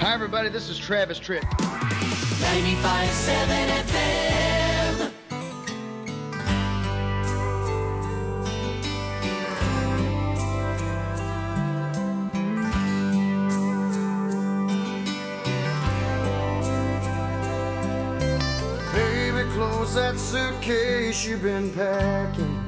Hi, everybody. This is Travis Tritt. 95.7 FM. Baby, close that suitcase you've been packing.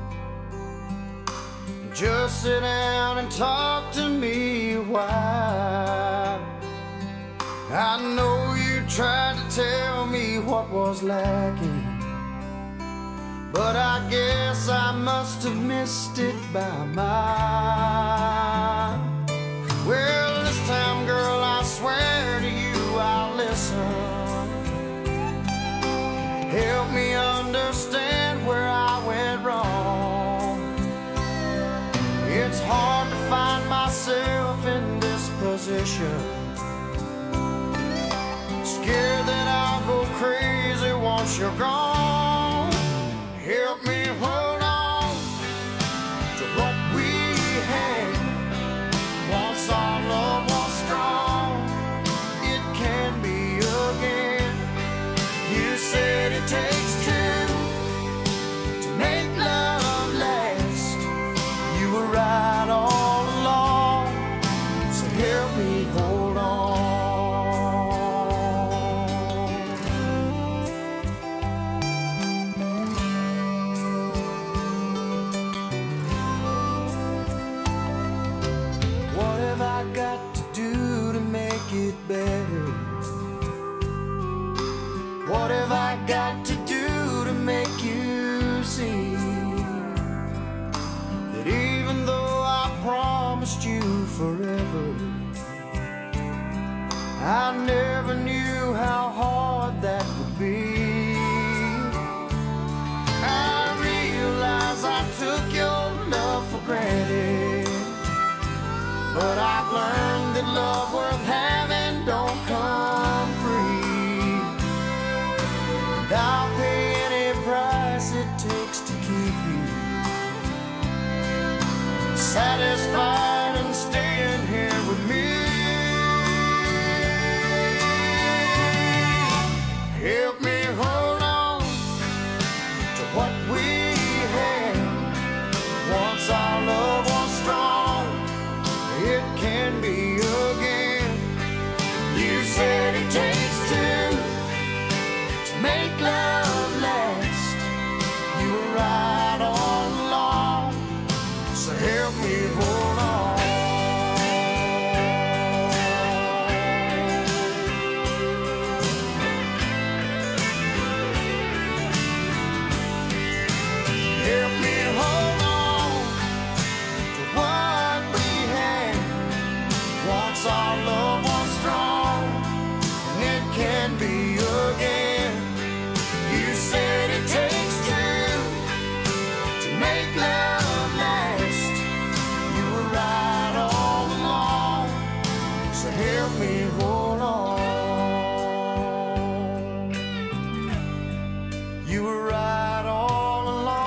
Just sit down and talk to me a while. I know you tried to tell me what was lacking, but I guess I must have missed it by a mile. Well, this time, girl, I swear to you I'll listen. Help me understand where I went wrong. It's hard to find myself in this position. Scared that I'll go crazy once you're gone. Help me hold on to what we had. Once our love was strong, it can be again. You said it takes two to make love last. You were right all along, so help me hold on. What have I got to do to make it better? What have I got to do to make you see that even though I promised you forever, I never knew how hard that would be. I realize I took your love for granted, but I've learned that love worth having don't come free. And I'll pay any price it takes to keep you satisfied and staying here with me. Help me hold on to what we had. Once our love was strong, it can be again. You said it takes two to make love last. You were right all along, so help me hold on. Help me hold on to what we had. Once our love was strong, it can be again. You said it takes two to make love last. You were right all along, so help me hold on. You were right all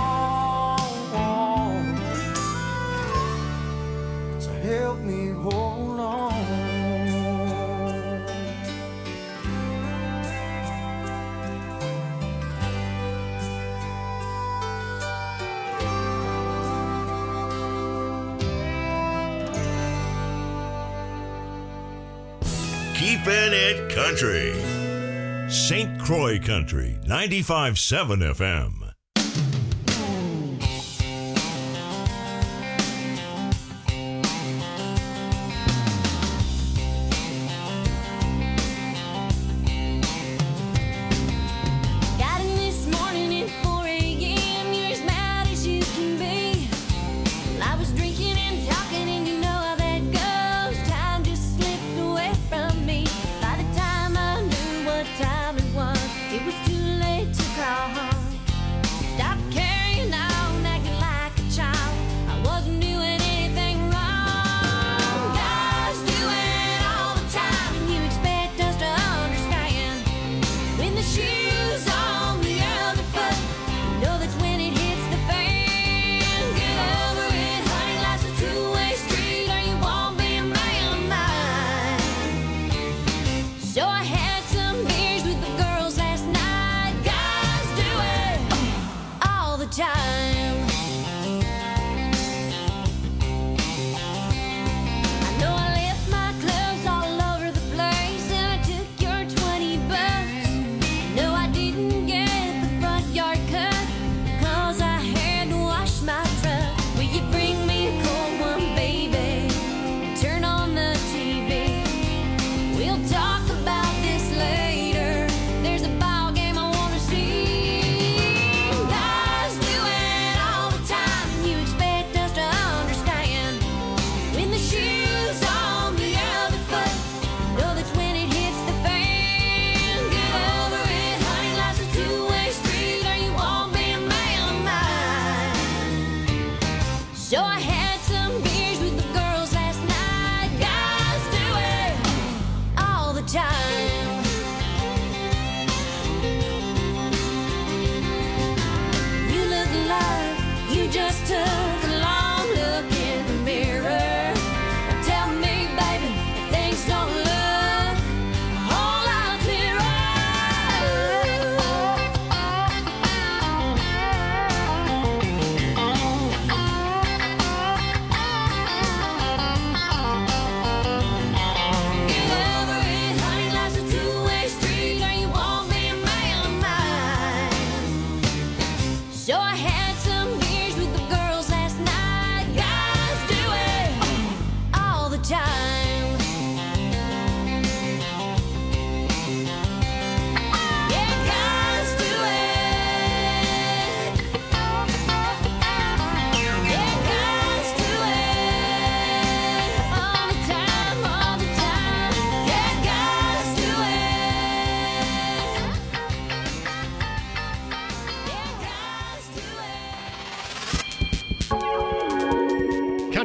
along, so help me hold on. Keeping it country. St. Croix Country, 95.7 FM. Got in this morning at 4 a.m. You're as mad as you can be. Well, I was drinking and talking, and you know how that goes. Time just slipped away from me. By the time I knew what time it was too late to call home.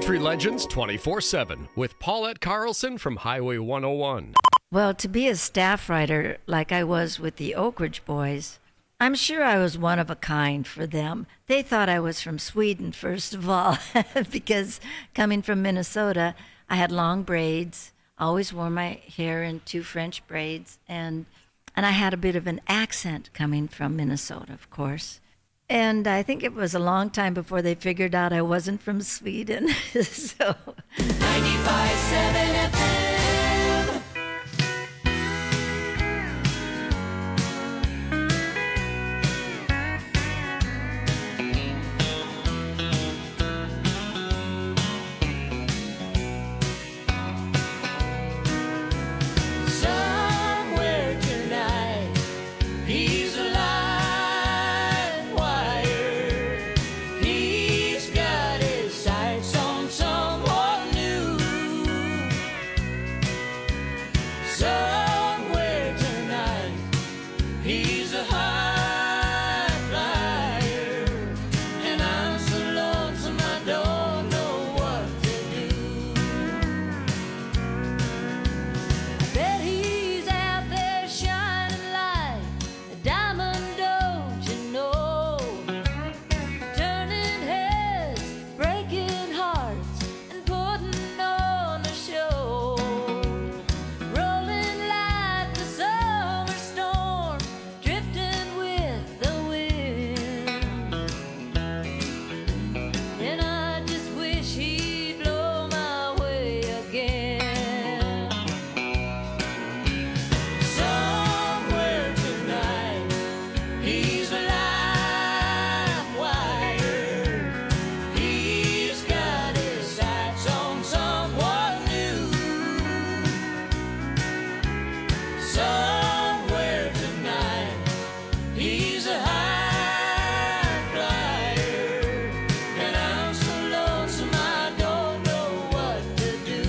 Country Legends 24/7 with Paulette Carlson from Highway 101. Well, to be a staff writer like I was with the Oak Ridge Boys, I'm sure I was one of a kind for them. They thought I was from Sweden, first of all, because coming from Minnesota, I had long braids, always wore my hair in 2 French braids, and I had a bit of an accent coming from Minnesota, of course. And I think it was a long time before they figured out I wasn't from Sweden. So 95.7 FM. Somewhere tonight, he's a live wire. He's got his sights on someone new. Somewhere tonight, he's a high flyer. And I'm so lonesome I don't know what to do. Bet he's out there shining like a diamond, don't you know? Turning heads, breaking hearts, and putting on a show. Rolling like the summer storm, drifting with the wind. And I just wish he'd blow my way again. Somewhere tonight, he's a live wire. He's got his sights on someone new. Somewhere tonight, he's a high flyer. And I'm so lonesome I don't know what to do.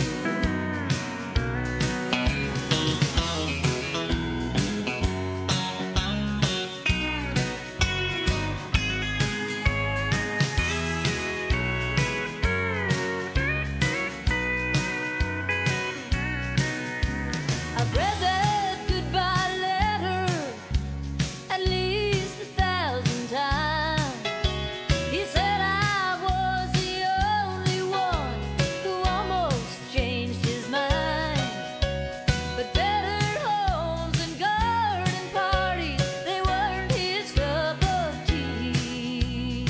I've read that goodbye letter at least 1,000 times. He said I was the only one who almost changed his mind. But better homes and garden parties, they weren't his cup of tea.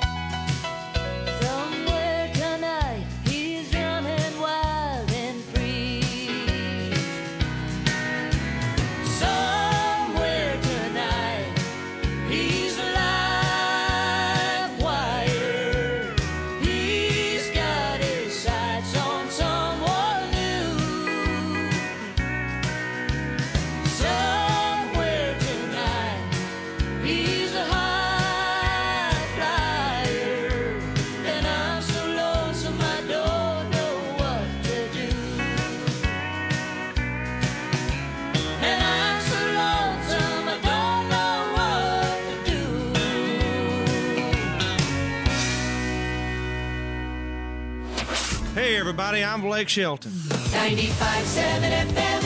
Somewhere tonight, he's running wild and free. Somewhere tonight, he's a live wire. He's got his sights on someone new. Somewhere tonight, he's a high flyer. And I'm so lonesome I don't know what to do. And I'm so lonesome I don't know what to do. Hey everybody, I'm Blake Shelton. 95.7 FM.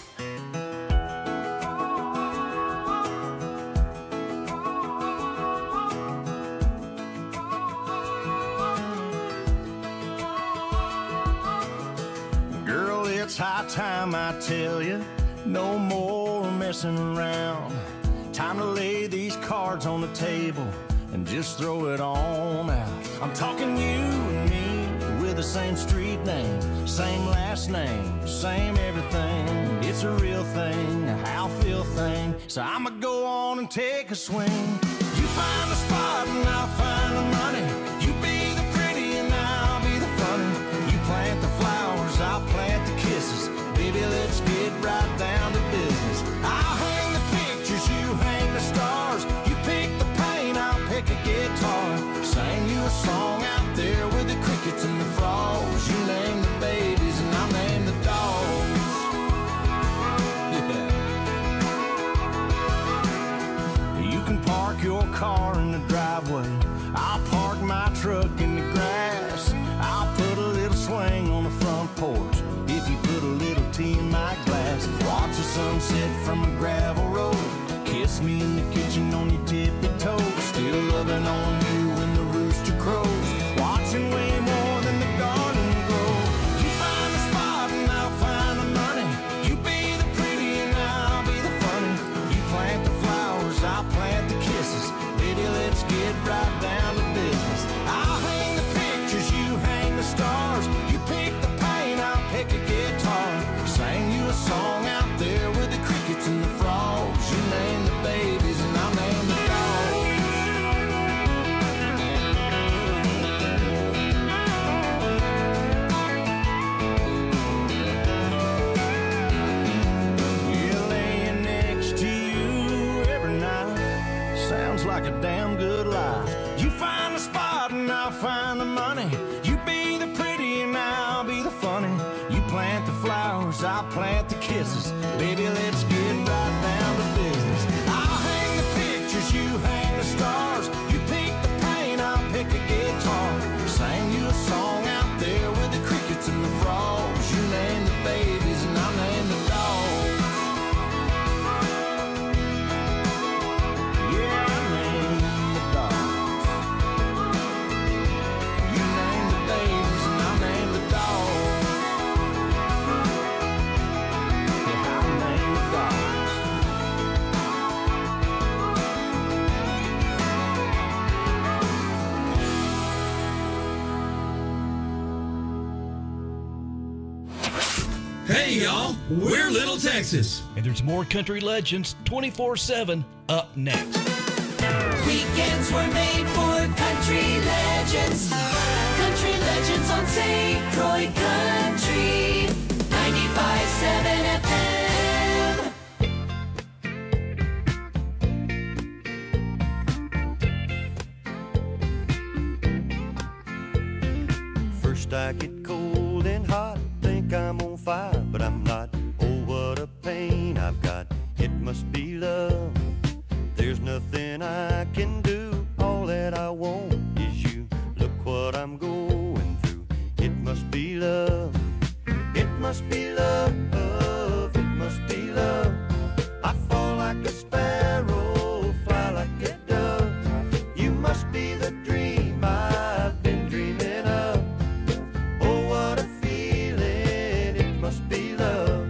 Girl, it's high time I tell you, no more messing around. Time to lay these cards on the table and just throw it on out. I'm talking you and me with the same street name, same last name, same everything. It's a real thing, a how feel thing. So I'ma go on and take a swing. You find the spot and I'll find the money. You be the pretty and I'll be the funny. You plant the flowers, I'll plant the kisses. Baby, let's get right down to business. I'll hang the pictures, you hang the stars. You pick the paint, I'll pick a guitar. Sing you a song out there with the crickets and the frogs. You name the babies and I'll name the dogs. Yeah. You can park your car in the driveway. I'll park my truck in the grass. I'll put sunset from a gravel road. Kiss me in the kitchen on your tippy toes. Still loving on you when the rooster crows. Watching way more than the garden grow. You find the spot and I'll find the money. You be the pretty and I'll be the funny. You plant the flowers, I'll plant the kisses. Baby, let's get right down to business. I'll hang the pictures, you hang the stars. You pick the paint, I'll pick a guitar. Sang you a song out there with the crickets and the frogs. You name the babies and I'll name the dogs. Yeah, laying next to you every night sounds like a damn good life. You find the spot and I'll find the money. You be the pretty and I'll be the funny. You plant the flowers, I'll plant the kisses. Baby, let's get right down to business. I'll hang the pictures, you hang the stars. You pick the paint, I'll pick a guitar. Sang you a song out there with the crickets and the frogs. You name the babies and I'll name the dogs. Yeah, I name the dogs. You name the babies and I'll name the dogs. Yeah, I'll name the dogs. Hey, y'all, we're Little Texas. And there's more country legends 24/7 up next. Weekends were made for country legends. Country legends on St. Croix Country. 95.7 FM. First I get cold and hot, think I'm on fire, but I'm not. Oh, what a pain I've got. It must be love. There's nothing I can do. All that I want is you. Look what I'm going through. It must be love. It must be love. It must be love. I fall like a sparrow, fly like a dove. You must be the dream I've been dreaming of. Oh, what a feeling. It must be love.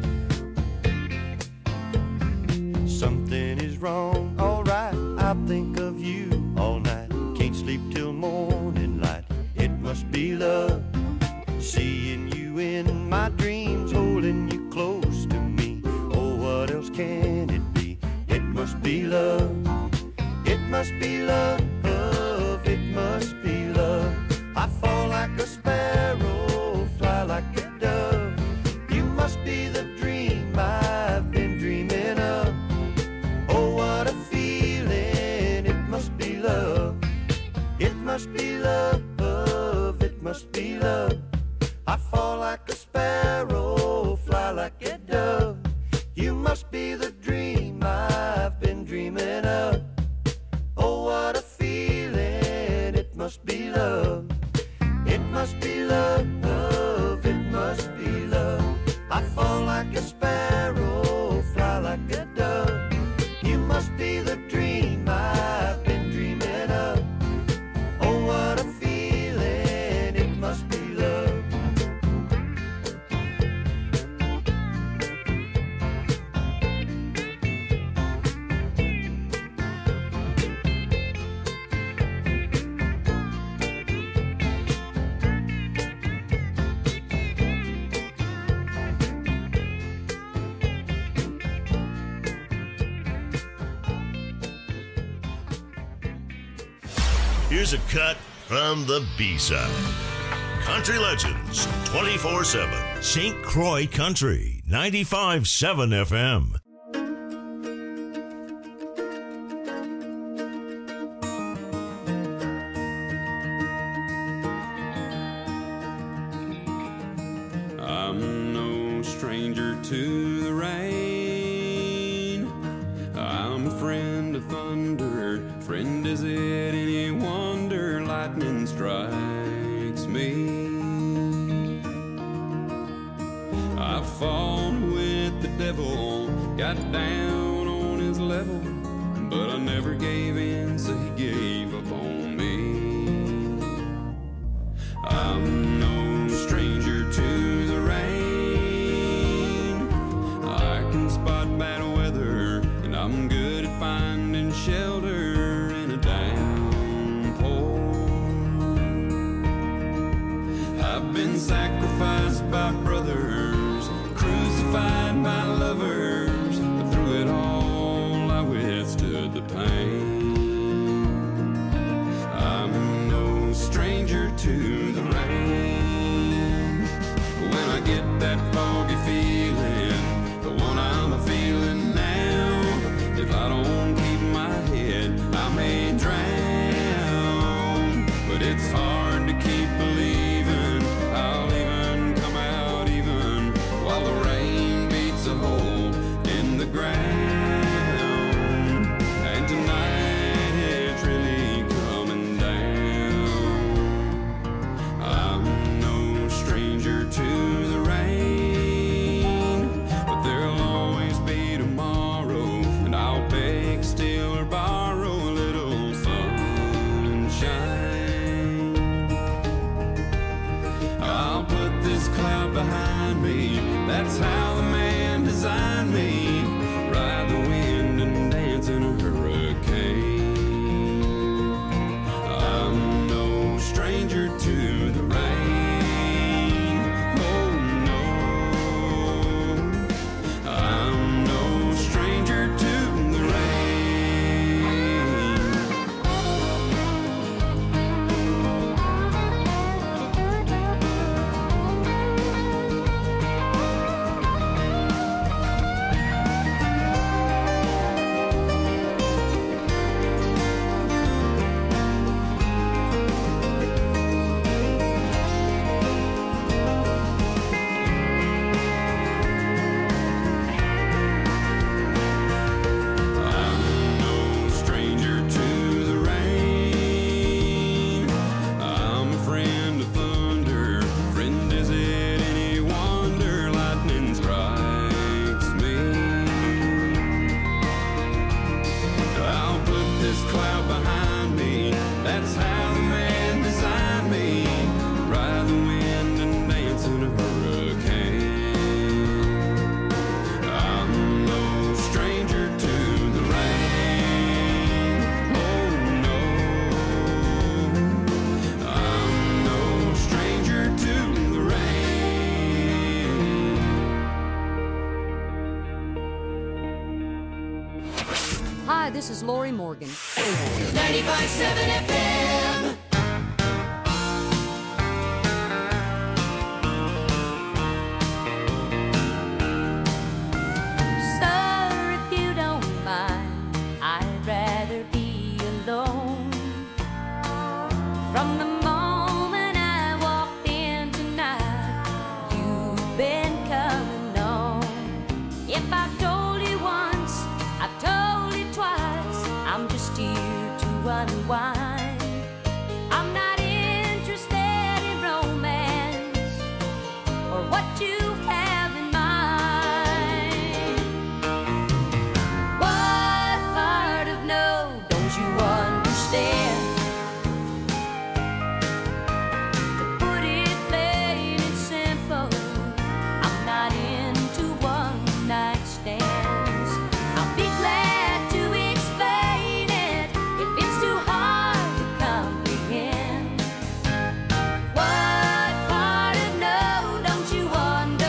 Something is wrong, alright. I think of you all night. Can't sleep till morning light. It must be love. Seeing you in my dreams, holding you close to me. Oh, what else can it be? It must be love. It must be love. It must be love. I fall like a sparrow, fly like a dove. You must be the dream I've been dreaming of. Oh, what a feeling. It must be love. It must be love. It must be love. I fall like a sparrow, fly like a dove. You must be the dream I've been dreaming of. Oh, what a feeling. It must be love. It must be love. It must be love. I fall like a sparrow, fly like a dove. You must be the dream I've been dreaming of. Oh, what a feeling. It must be love. Here's a cut from the B-side. Country Legends 24/7. St. Croix Country 95.7 FM. I'm no stranger to the rain. I'm a friend of thunder. Friend, is it any wonder lightning strikes me? I've fought with the devil got down on his level, but I never gave in, so he gave up on me. I'm no stranger to the rain. I can spot bad weather, and I'm good at finding shelter in a downpour. I've been sacrificed by brothers, crucified by lovers, but through it all I withstood the pain. I'm no stranger to the rain. When I get that foggy feeling, the one I'm a-feeling now, if I don't keep my head, I may drown. But it's hard to keep believing I'll even come out even while the rain beats a hole in the ground. And tonight it's really coming down. I'm no stranger to the rain, but there'll always be tomorrow, and I'll beg, steal, or borrow a little sunshine. I'll put this cloud behind me, that's how the man designed me. Ride the wind and dance in a hurricane. I'm no stranger to the rain. Oh no, I'm no stranger to the rain. I'm no stranger to the rain. I'm a friend of thunder. Friend, is it any wonder lightning strikes me? I'll put this cloud behind me, that's how the man designed me. Ride the wind and dance in a hurricane. I'm no stranger to the rain. Oh no, I'm no stranger to the rain. Hi, this is Lori Morgan. 95.7 FM. Sir, if you don't mind, I'd rather be alone. From the moment I walked in tonight, you've been coming on. If I've told you once, I've told you twice, I'm just here to unwind. I'm not interested in romance or what you have in mind. What part of no don't you understand? To put it plain and simple, I'm not into one-night stands. I'll be glad to explain it if it's too hard to comprehend. What part of no don't you understand?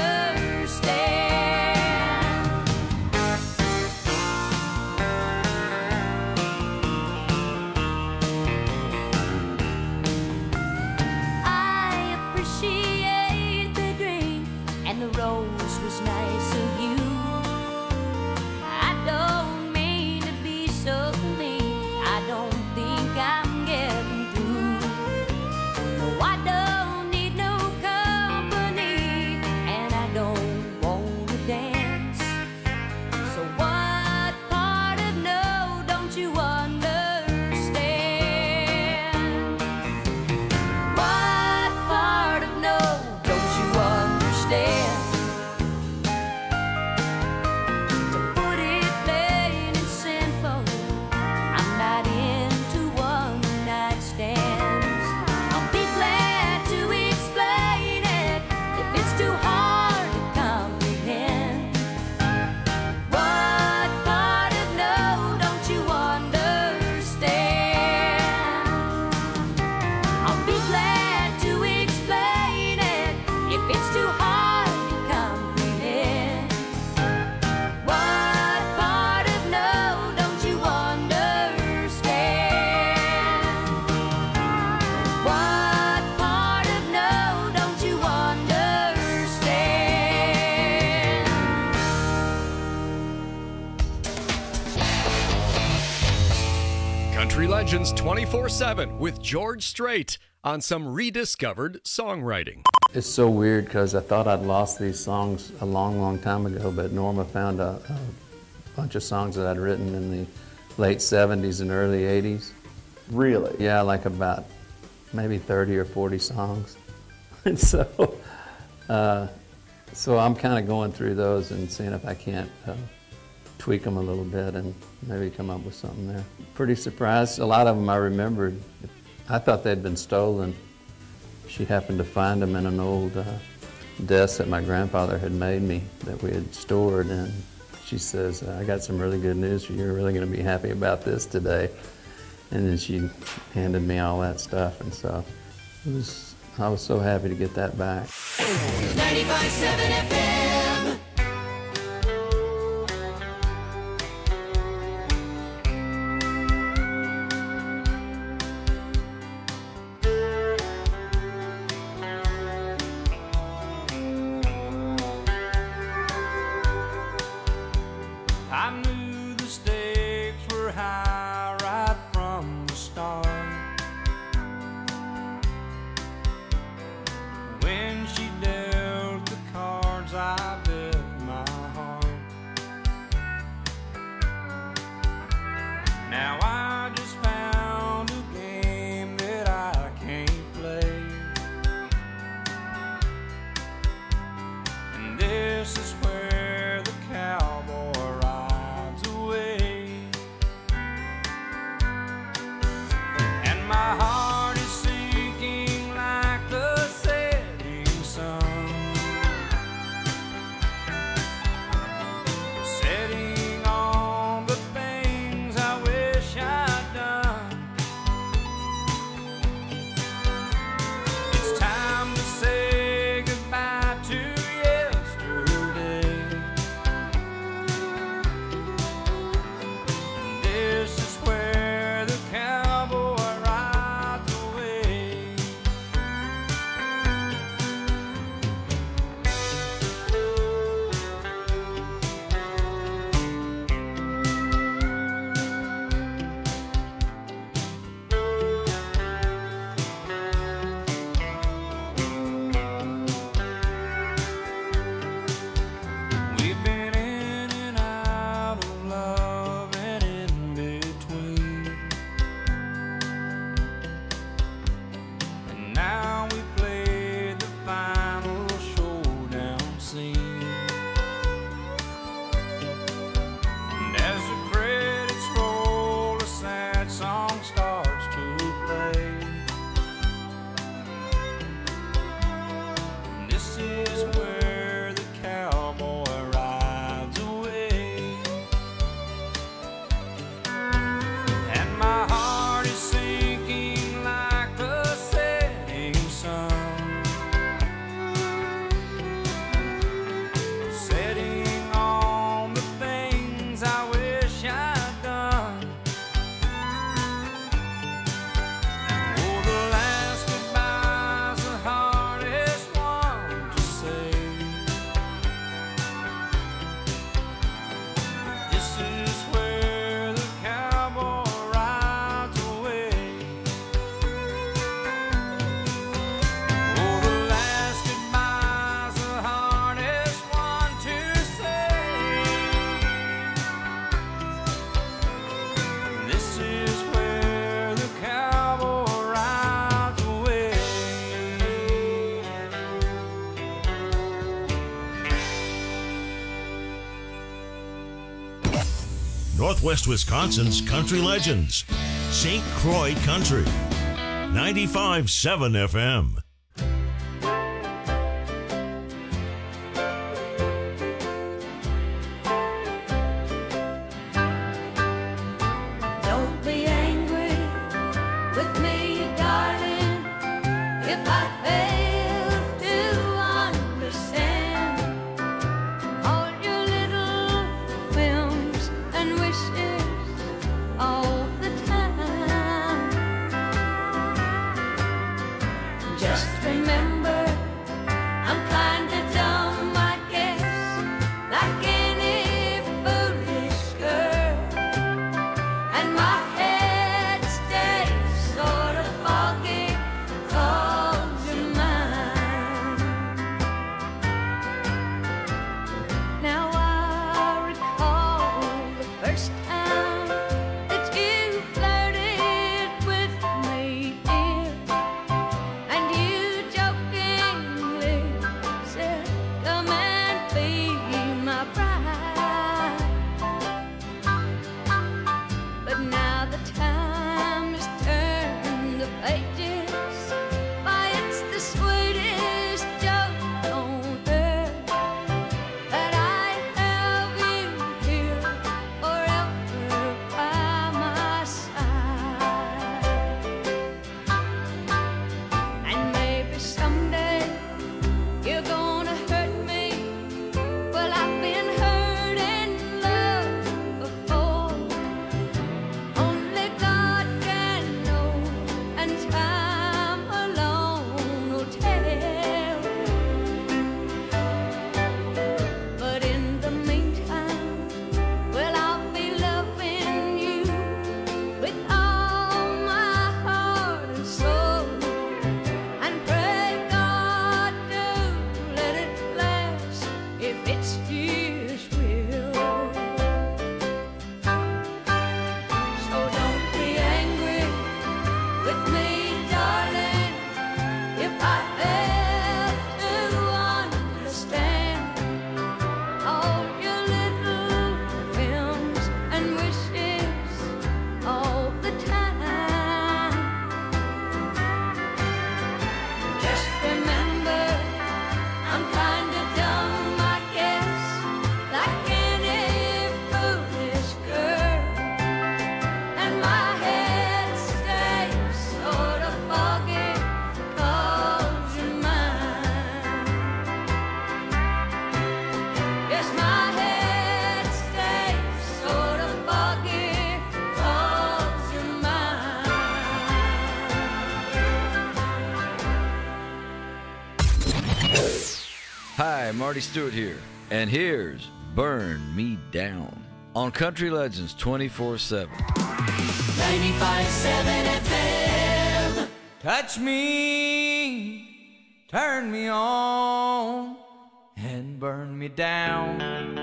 Country Legends 24/7 with George Strait on some rediscovered songwriting. It's so weird because I thought I'd lost these songs a long, long time ago, but Norma found a bunch of songs that I'd written in the late 70s and early 80s. Really? Yeah, like about maybe 30 or 40 songs. And so I'm kind of going through those and seeing if I can't tweak them a little bit and maybe come up with something there. Pretty surprised. A lot of them I remembered. I thought they'd been stolen. She happened to find them in an old desk that my grandfather had made me that we had stored, and she says, I got some really good news for you. You're really going to be happy about this today. And then she handed me all that stuff, and so I was so happy to get that back. 95.7 FM. I knew the stakes were high right from the start. When she dealt the cards, I bet my heart. Now I just found a game that I can't play, and this is where the cowboy rides away. And my heart is sinking like the setting sun, setting on the things I wish I'd done. It's time to say goodbye to yesterday. This is where the cowboy rides away. We've been in and out of love and in between, and now we played the final showdown scene. And as the credits roll, a sad song starts to play. And this is where the cowboy rides away. And my heart is sinking like the setting sun, setting on the things I wish I'd done. Oh, the last goodbye's the hardest one to say. This is where the cowboy rides away. Oh, the last goodbye's the hardest one to say. This is where the cowboy rides away. Northwest Wisconsin's Country Legends, St. Croix Country, 95.7 FM. Don't be angry with me, darling, if I fail to understand all your little whims and wishes all the time. Just Hi, Marty Stewart here, and here's Burn Me Down on Country Legends 24/7. 95.7 FM. Touch me, turn me on, and burn me down.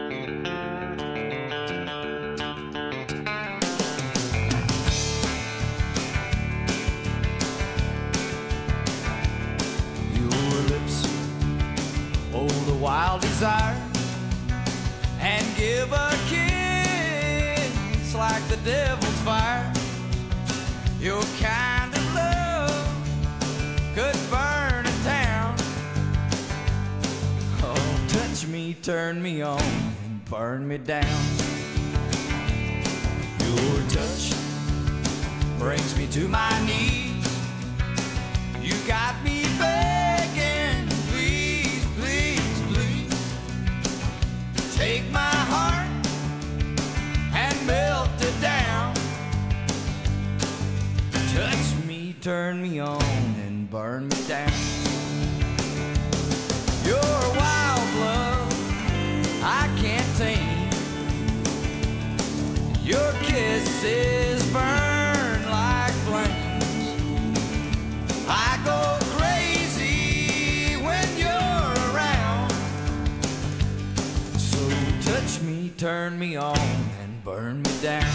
Your lips hold a wild desire and give a kiss like the devil's fire. Your kind of love could burn a town. Oh, touch me, turn me on, and burn me down. Your touch brings me to my knees. You got me begging, please, please, please. Take my heart and melt it down. Touch me, turn me on, and burn me down. Your wild love, I can't tame. Your kisses burn like flames. I go crazy when you're around. So touch me, turn me on, and burn me down.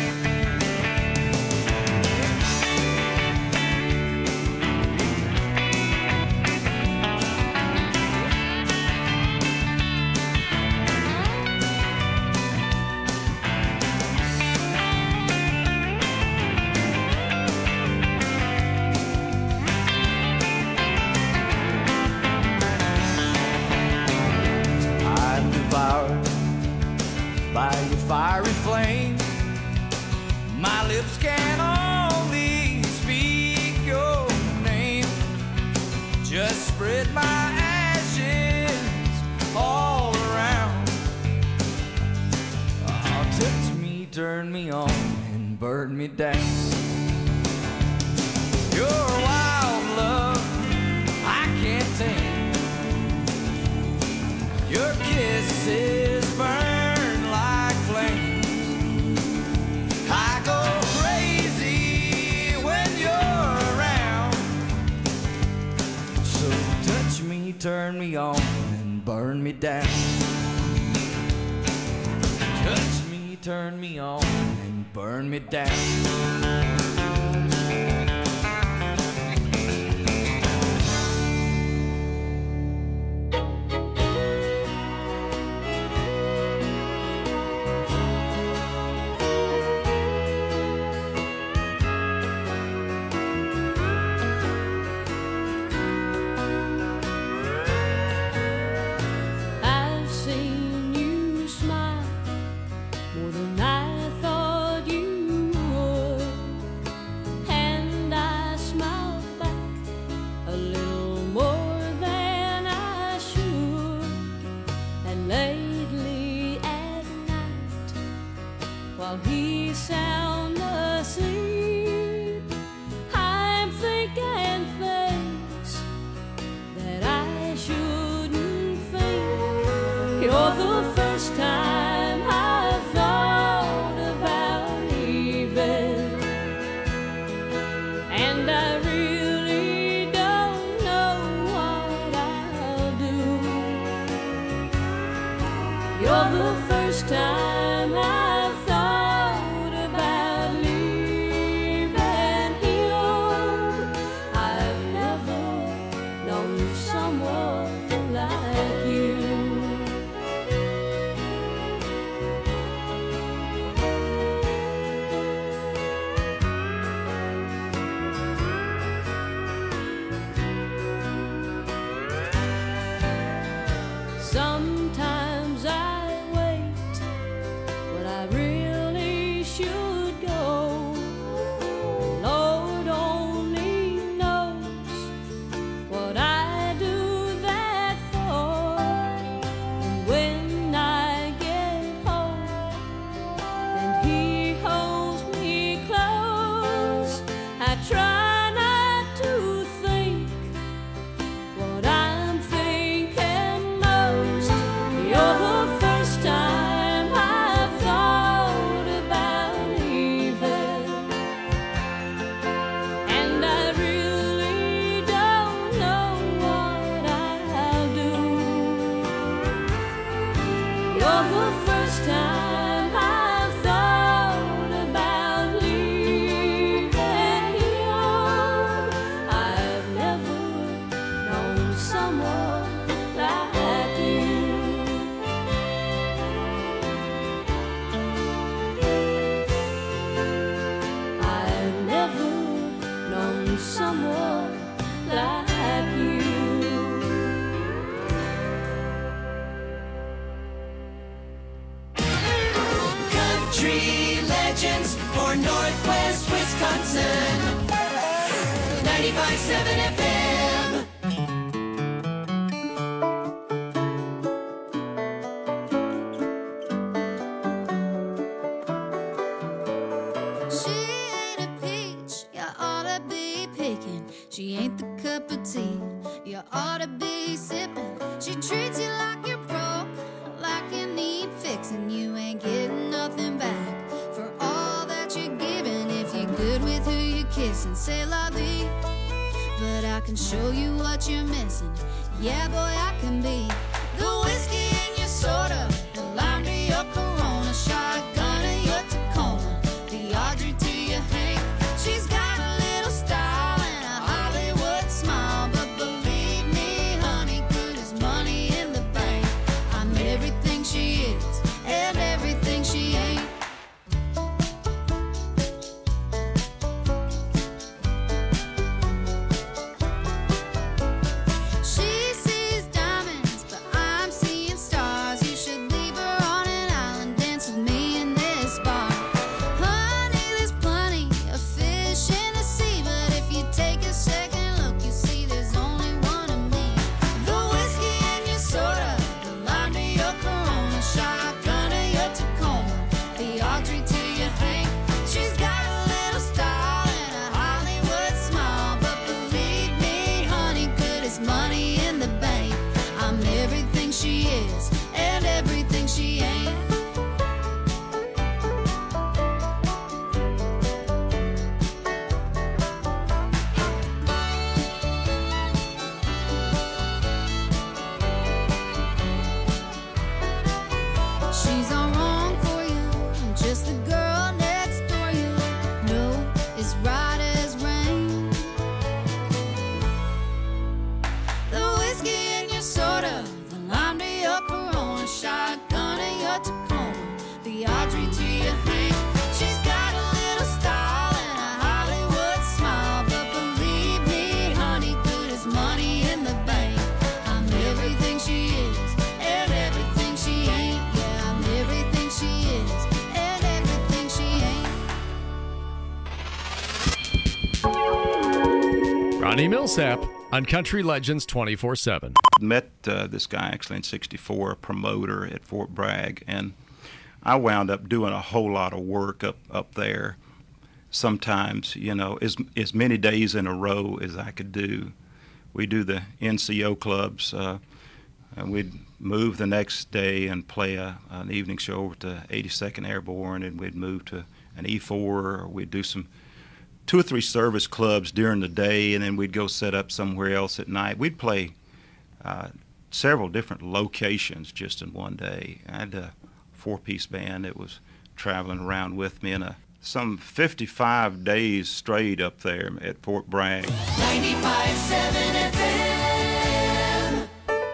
By your fiery flame, my lips can only speak your name. Just spread my ashes all around. Oh, touch me, turn me on, and burn me down. Your wild love, I can't tame. Your kisses burn like flames. I go crazy when you're around. So touch me, turn me on, and burn me down. Touch me, turn me on, and burn me down. I've seen you smile more than I thought you would, and I smiled back a little more than I should. And lately at night, while he's sound asleep, I'm thinking things that I shouldn't think. You're the first time I've thought about leaving, and I really don't know what I'll do. You're the first time I've thought about leaving him. I've never known someone like you. Sometimes I wait when I really should go. Lord only knows what I do that for. And when I get home and he holds me close, I try not to think what I'm thinking of. someone like you. Country legends for Northwest Wisconsin. 95.7 FM. She ain't a peach, you ought to be picking. She ain't the cup of tea, you ought to be sipping. She treats you like you're broke, like you need fixing. You ain't getting nothing back for all that you're giving. If you're good with who you're kissing, say la vie. But I can show you what you're missing. Yeah, boy, I can be the whiskey in your soda, the lime to your Corona, shotgun in your Tacoma, the Audrey to your Hank. She's got a little style and a Hollywood smile, but believe me, honey, good as money in the bank. I'm everything she is and everything she ain't. She sees diamonds, but I'm seeing stars. You should leave her on an island, dance with me in this bar. Honey, there's plenty of fish in the sea, but if you take a second look, you see there's only one of me. The whiskey in your soda, the lime to your Corona, shotgun to your Tacoma, the Audrey to your Hank. She's got a little style and a Hollywood smile, but believe me, honey, good as money in the bank. I'm everything she is and everything she ain't. She's all wrong for you. I'm just the girl next door. You know it's right as rain. The whiskey in your soda, the lime to your Corona, shotgun in your Tacoma, the Audrey to your Hank. She's got a little style and a Hollywood smile, but believe me, honey, good as money in the bank. I'm everything she is and everything she ain't. Yeah, I'm everything she is and everything she ain't. Ronnie Millsap on Country Legends 24/7. Met this guy actually in '64, a promoter at Fort Bragg, and I wound up doing a whole lot of work up there. Sometimes, you know, as many days in a row as I could do. We do the NCO clubs, and we'd move the next day and play an evening show over to 82nd Airborne, and we'd move to an E4, or we'd do some 2 or 3 service clubs during the day, and then we'd go set up somewhere else at night. We'd play several different locations just in one day. I had a 4-piece band that was traveling around with me, and some 55 days straight up there at Fort Bragg. 95.7 FM.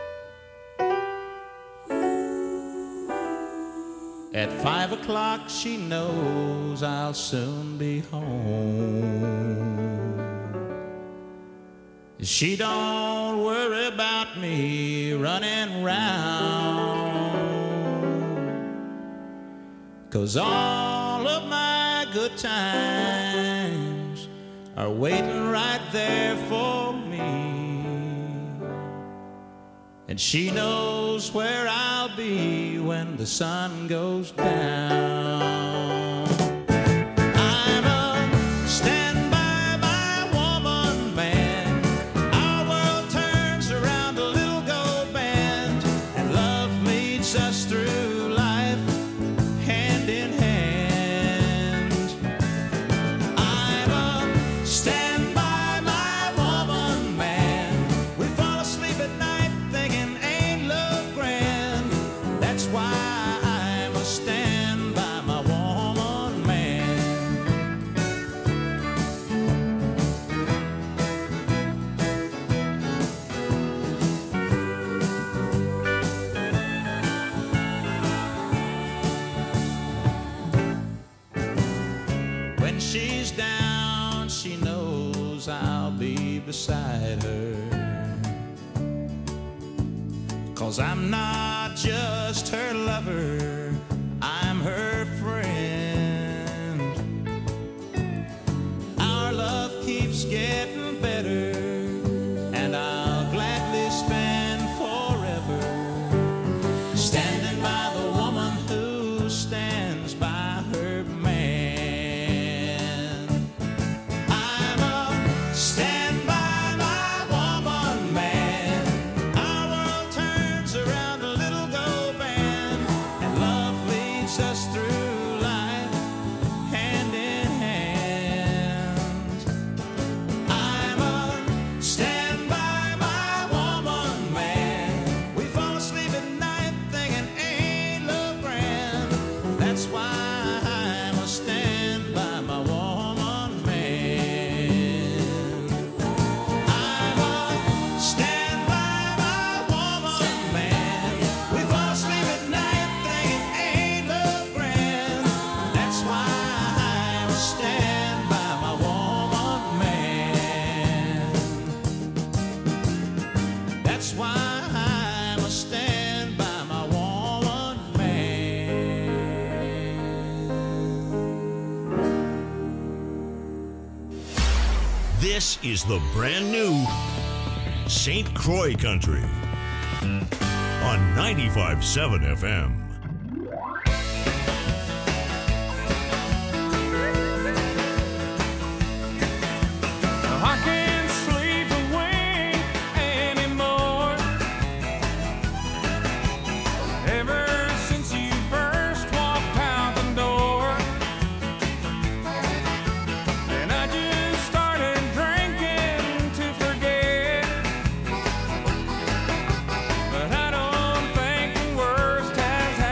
At 5 o'clock she knows I'll soon be home. She don't worry about me running round, 'cause all of my good times are waiting right there for me. And she knows where I'll be when the sun goes down. I'm a stand by my woman man. Our world turns around a little gold band, and love leads us through life hand in hand. I'm a stand by my woman man. We fall asleep at night thinking ain't love grand. That's why I must stand by my woman man. When she's down, she knows I'll be beside her. 'Cause I'm not just her lover, I'm her friend. Our love keeps getting better, and I'll gladly spend forever standing by the woman who stands by her man. I'm a stand by my woman man. Our world turns around a little gold band, and love leads us through life hand in hand. I'm a stand by my woman man. We fall asleep at night thinking ain't love grand. That's why I'm a stand by my woman man. I'm a stand by my woman man. We fall asleep at night thinking ain't love grand. That's why I'm a stand by my woman man. That's why I'm a stand by my woman man. This is the brand new St. Croix Country on 95.7 FM. I can't sleep away anymore. Ever since you first walked out the door, and I just started drinking to forget. But I don't think the worst has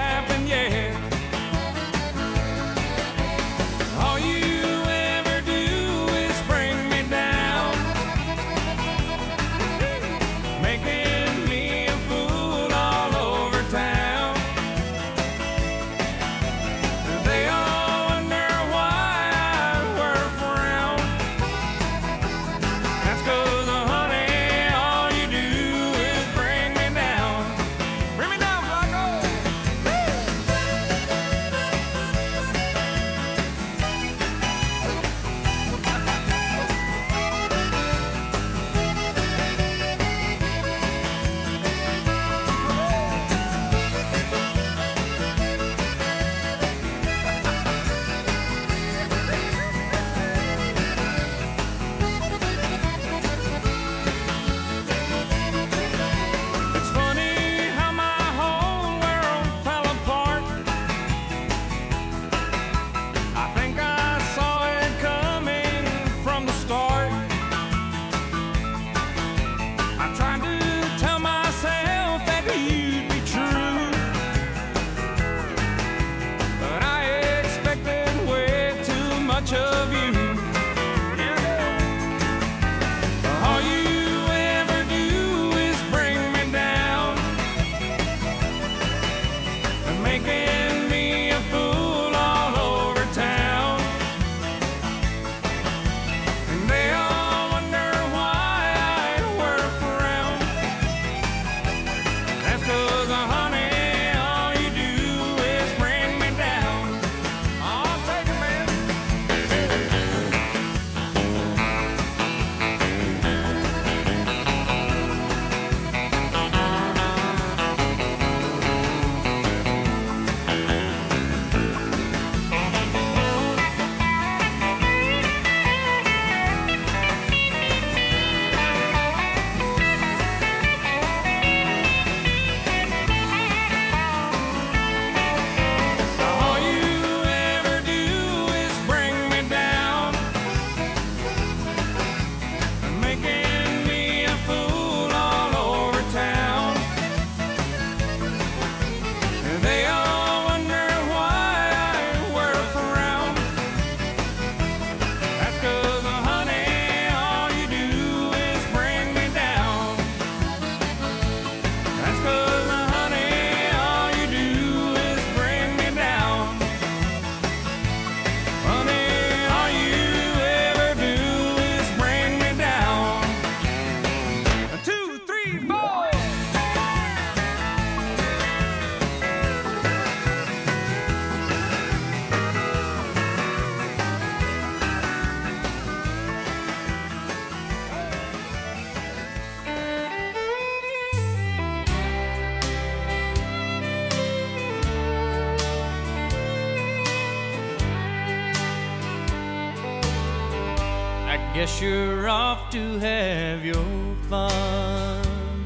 guess you're off to have your fun.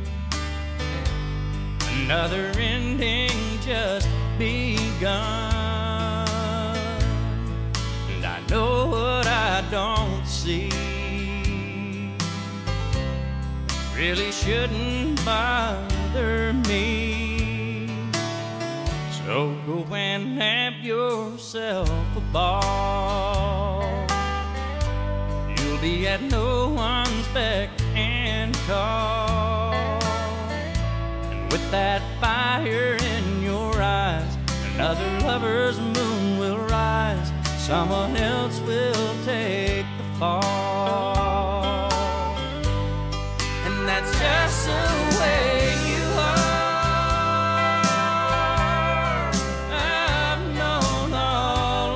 Another ending just begun, and I know what I don't see really shouldn't bother me. So go and have yourself a ball. You'll be at no one's beck and call. And with that fire in your eyes, another lover's moon will rise. Someone else will take the fall. And that's just the way you are. I've known all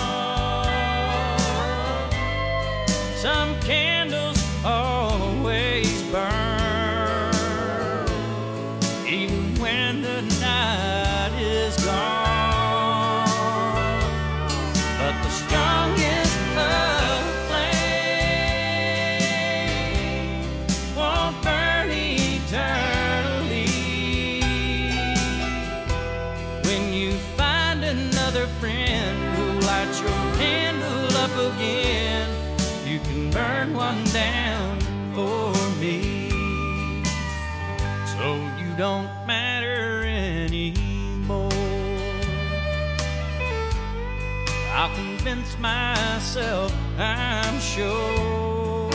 along. Some candles always burn, even when the night is gone. But the strongest of flame won't burn eternally. When you find another friend who'll light your candle up again, you can burn one down for me. So you don't matter anymore. I'll convince myself, I'm sure,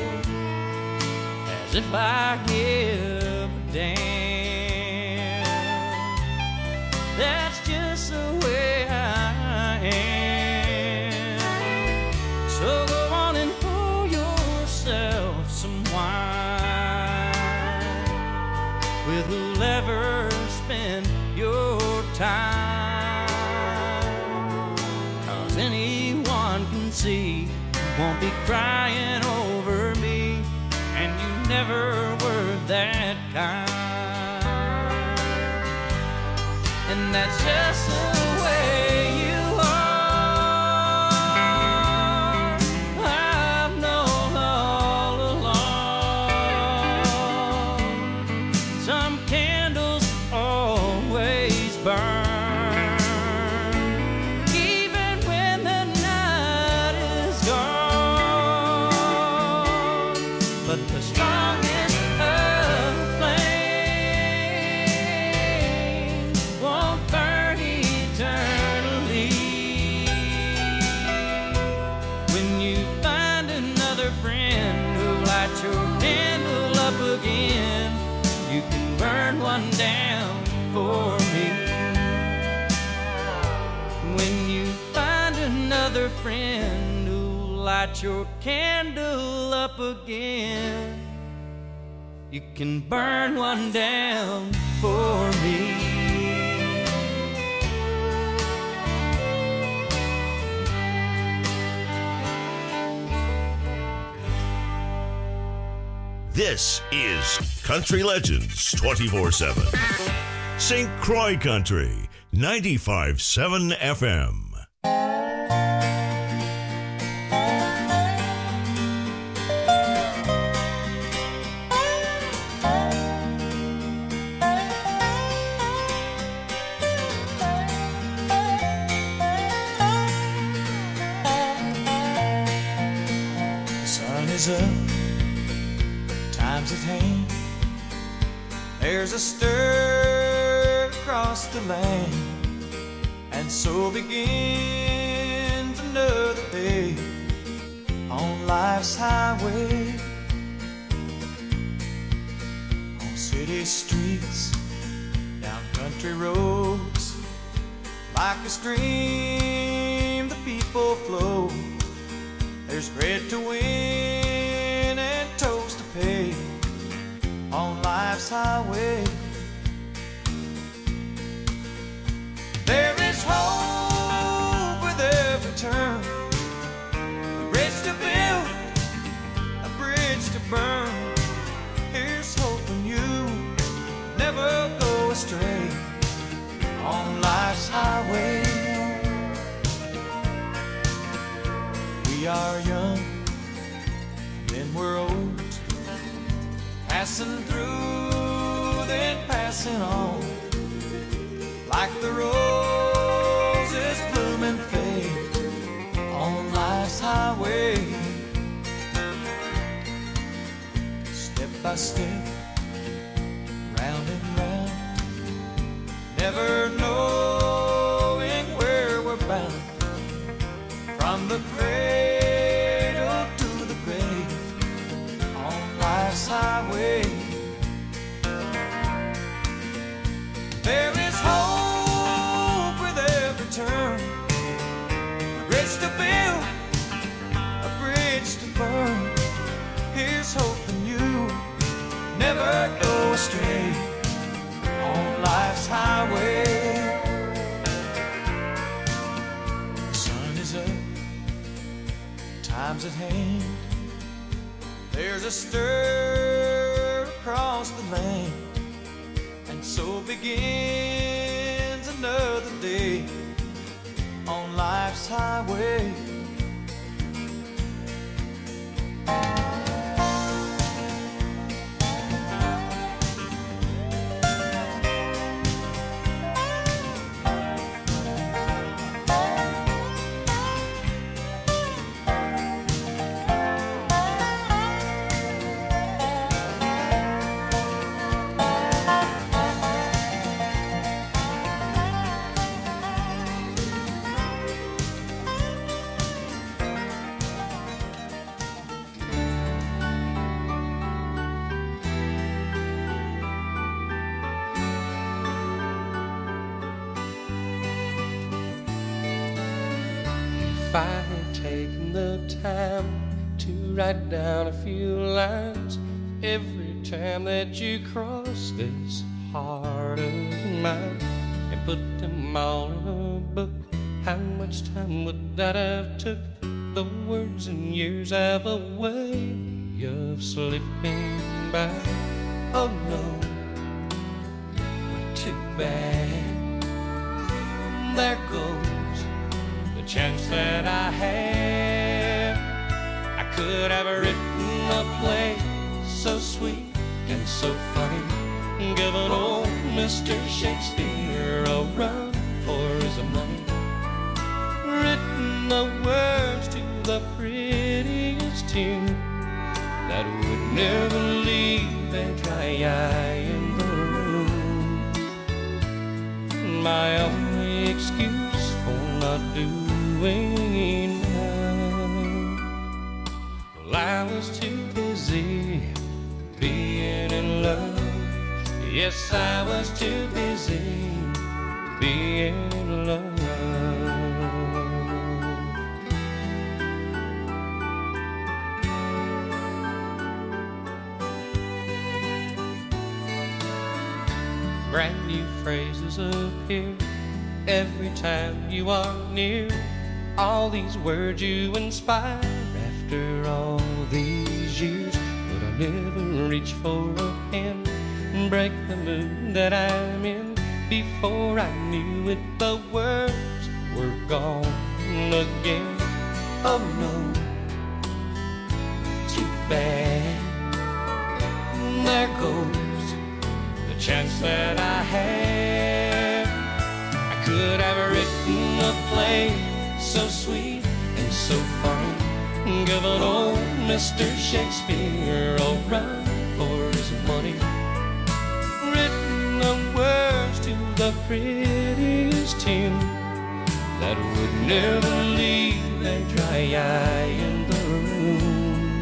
as if I give a damn. That's just the way I am. So go on and pour yourself some wine with whoever spend your time. 'Cause anyone can see you won't be crying over me, and you never were that kind. And that's just the way you are. I've known all along. Some candles always burn, even when the night is gone. But the strongest of flame won't burn eternally. When you find another friend who'll light your candle up again, you can burn one down for me. When you find another friend who'll light your candle up again, you can burn one down for me. This is Country Legends 24/7. St. Croix Country 95.7 FM. The sun is up, time's at hand. There's a stir across the land, and so begins another day on life's highway. On city streets, down country roads, like a stream the people flow. There's bread to win and toast to pay on life's highway. There is hope with every turn, a bridge to build, a bridge to burn. Here's hoping you never go astray on life's highway. We are young, worlds, passing through, then passing on, like the roses bloom and fade on life's highway. Step by step, round and round, never knowing where we're bound. From the cradle to the grave, on life's highway. There is hope with every turn, a bridge to build, a bridge to burn. Here's hoping you never go astray on life's highway. The sun is up, time's at hand. There's a stir across the land, and so begins another day on life's highway. If I had taken the time to write down a few lines every time that you cross this heart of mine and put them all in a book, how much time would that have took? The words and years have a way of slipping by. Oh no, too bad. There goes the chance that I had. I could have written a play so sweet and so funny, given old Mr. Shakespeare a run for his money, written the words to the prettiest tune that would never leave a dry eye in the room. My only excuse for not doing enough, well, I was too busy being in love. Yes, I was too busy being in love. Brand new phrases appear every time you are near. All these words you inspire after all these years, but I never reach for a pen and break the mood that I'm in. Before I knew it, the words were gone again. Oh no, too bad. There goes the chance that I had. I could have written a play so sweet and so funny, given old Mr. Shakespeare a run for his money, written the words to the prettiest tune that would never leave a dry eye in the room.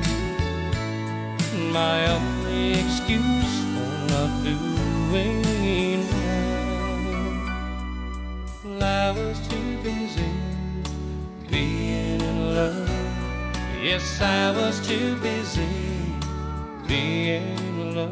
My only excuse for not doing enough, well, I was too busy being in love. Yes, I was too busy being in love.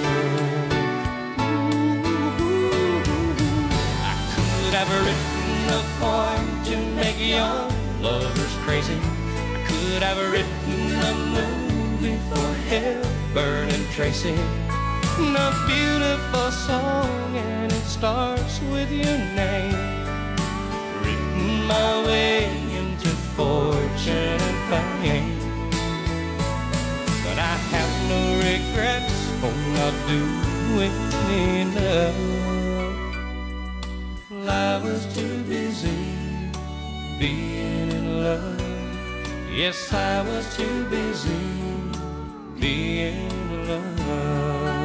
I could have written a poem to make young lovers crazy. I could have written a movie for Hepburn and Tracy. A beautiful song, and it starts with your name. Written my way into fortune and fame, but I have no regrets for not doing enough. Well, I was too busy being in love. Yes, I was too busy being in love.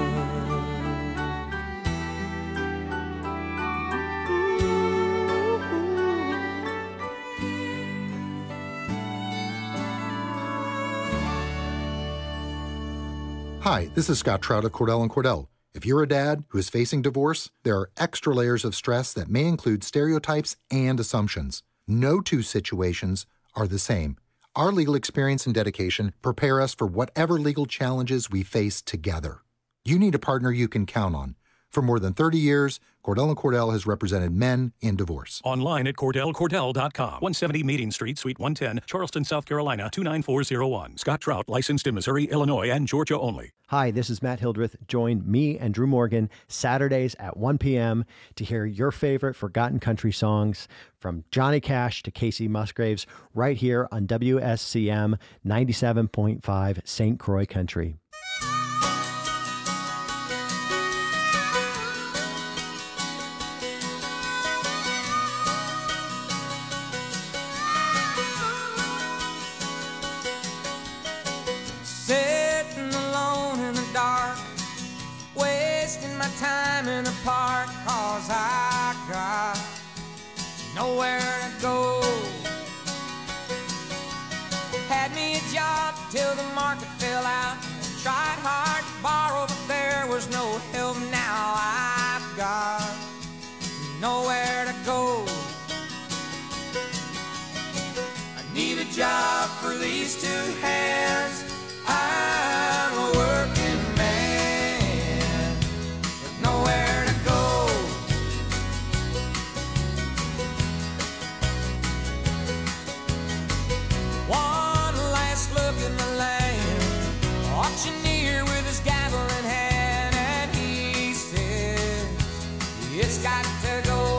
Hi, this is Scott Trout of Cordell & Cordell. If you're a dad who is facing divorce, there are extra layers of stress that may include stereotypes and assumptions. No two situations are the same. Our legal experience and dedication prepare us for whatever legal challenges we face together. You need a partner you can count on. For more than 30 years, Cordell & Cordell has represented men in divorce. Online at CordellCordell.com. 170 Meeting Street, Suite 110, Charleston, South Carolina, 29401. Scott Trout, licensed in Missouri, Illinois, and Georgia only. Hi, this is Matt Hildreth. Join me and Drew Morgan Saturdays at 1 p.m. to hear your favorite forgotten country songs from Johnny Cash to Casey Musgraves right here on WSCM 97.5 St. Croix Country. Sitting alone in the dark, wasting my time in a park, 'cause I got nowhere to go. Had me a job till the market fell out, tried hard to borrow but there was no help. Now I've got nowhere to go. I need a job for these two hands. I'm a working man with nowhere to go. One last look in the land, auctioneer with his gavel in hand, and he says it's got to go.